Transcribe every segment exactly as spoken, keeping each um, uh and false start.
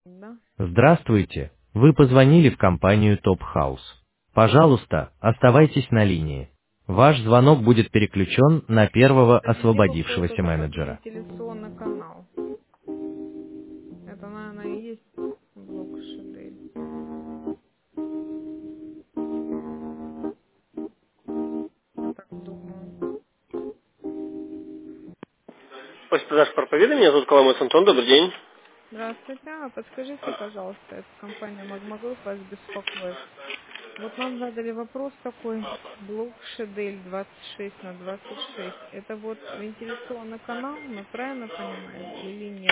Да. Здравствуйте. Вы позвонили в компанию Top House. Пожалуйста, оставайтесь на линии. Ваш звонок будет переключен на первого Так где выходит освободившегося вот этот менеджера. вентиляционный канал? Это, наверное, и есть блок Шадель. Я так думаю. После продаж проповеды, меня зовут Коломойц Антон, добрый день. Здравствуйте. А подскажите, пожалуйста, это компания Магма Групп вас беспокоит. Вот нам задали вопрос такой. Блок Шадель двадцать шесть на двадцать шесть. Это вот вентиляционный канал, мы правильно понимаем, или нет?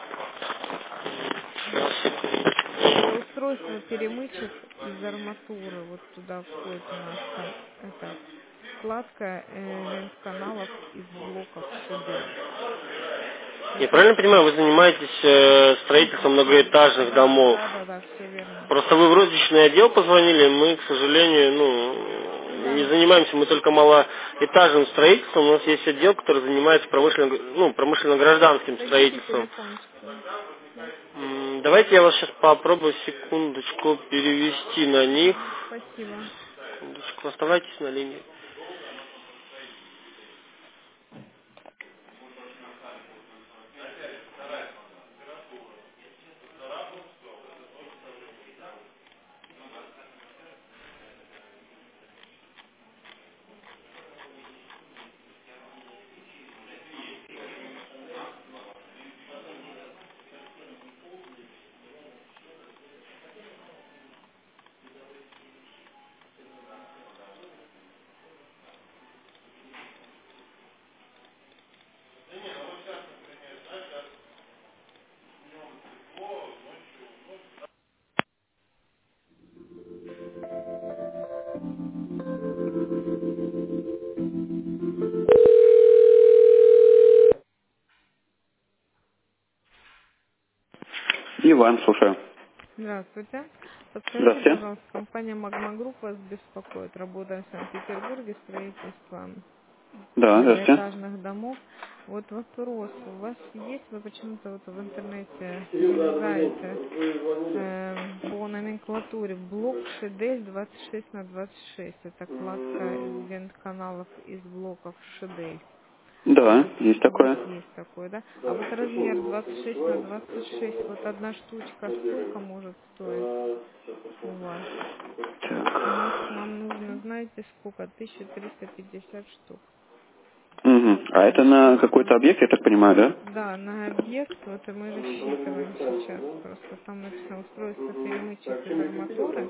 Это устройство перемычек из арматуры. Вот туда входит у нас кон- это складка э, вент-каналов из блоков Шадель. Я Это правильно понимаю, вы занимаетесь э, строительством строительством. многоэтажных Да, домов? да, да, да, все верно. Просто вы в розничный отдел позвонили, мы, к сожалению, ну, не Да. занимаемся, мы только малоэтажным строительством. У нас есть отдел, который занимается промышленно, ну, промышленно-гражданским Дадите строительством. телефончики. М, Давайте я вас сейчас попробую секундочку перевести на них. Мгм. Спасибо. Секундочку, оставайтесь на линии. Иван, слушаю. Здравствуйте. Подскажите, Здравствуйте. пожалуйста, компания Магма Групп вас беспокоит. Работаем в Санкт-Петербурге строительством Да, здравствуйте. многоэтажных домов. Вот вопрос. У вас есть, вы почему-то вот в интернете вылезаете эм, по номенклатуре блок Шадель двадцать шесть на двадцать шесть. Это кладка вент-каналов из блоков Шадель. Да, Вот есть у вас такое. есть такой, да? А вот размер двадцать шесть на двадцать шесть, вот одна штучка сколько может стоить у вас? У нас Так. нам нужно, знаете, сколько? тысяча триста пятьдесят штук. Угу. А это на какой-то Рассчитываем. объект, я так понимаю, да? Да, на объект, вот и мы рассчитываем сейчас. Просто там написано устройство перемычек из арматуры.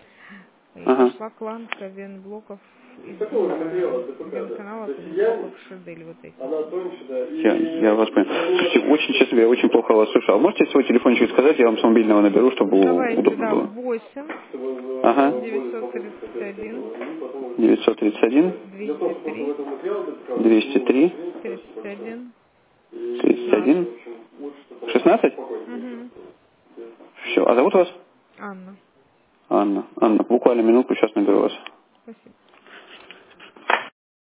И Ага. пошла кланка вен-блоков из это, вен-каналов из блоков Шадель вот этих вот. Я, я вас понял. Слушайте, очень, честно, я очень плохо вас слышал. Можете свой телефончик сказать, я вам с мобильного наберу, чтобы у- Давайте, удобно да, было? восемь Ага. девятьсот тридцать один девятьсот тридцать один, двести три двести три, тридцать один тридцать один, шестнадцать. шестнадцать. Угу. Все. А зовут вас? Анна. Анна. Анна, буквально минутку, сейчас наберу вас.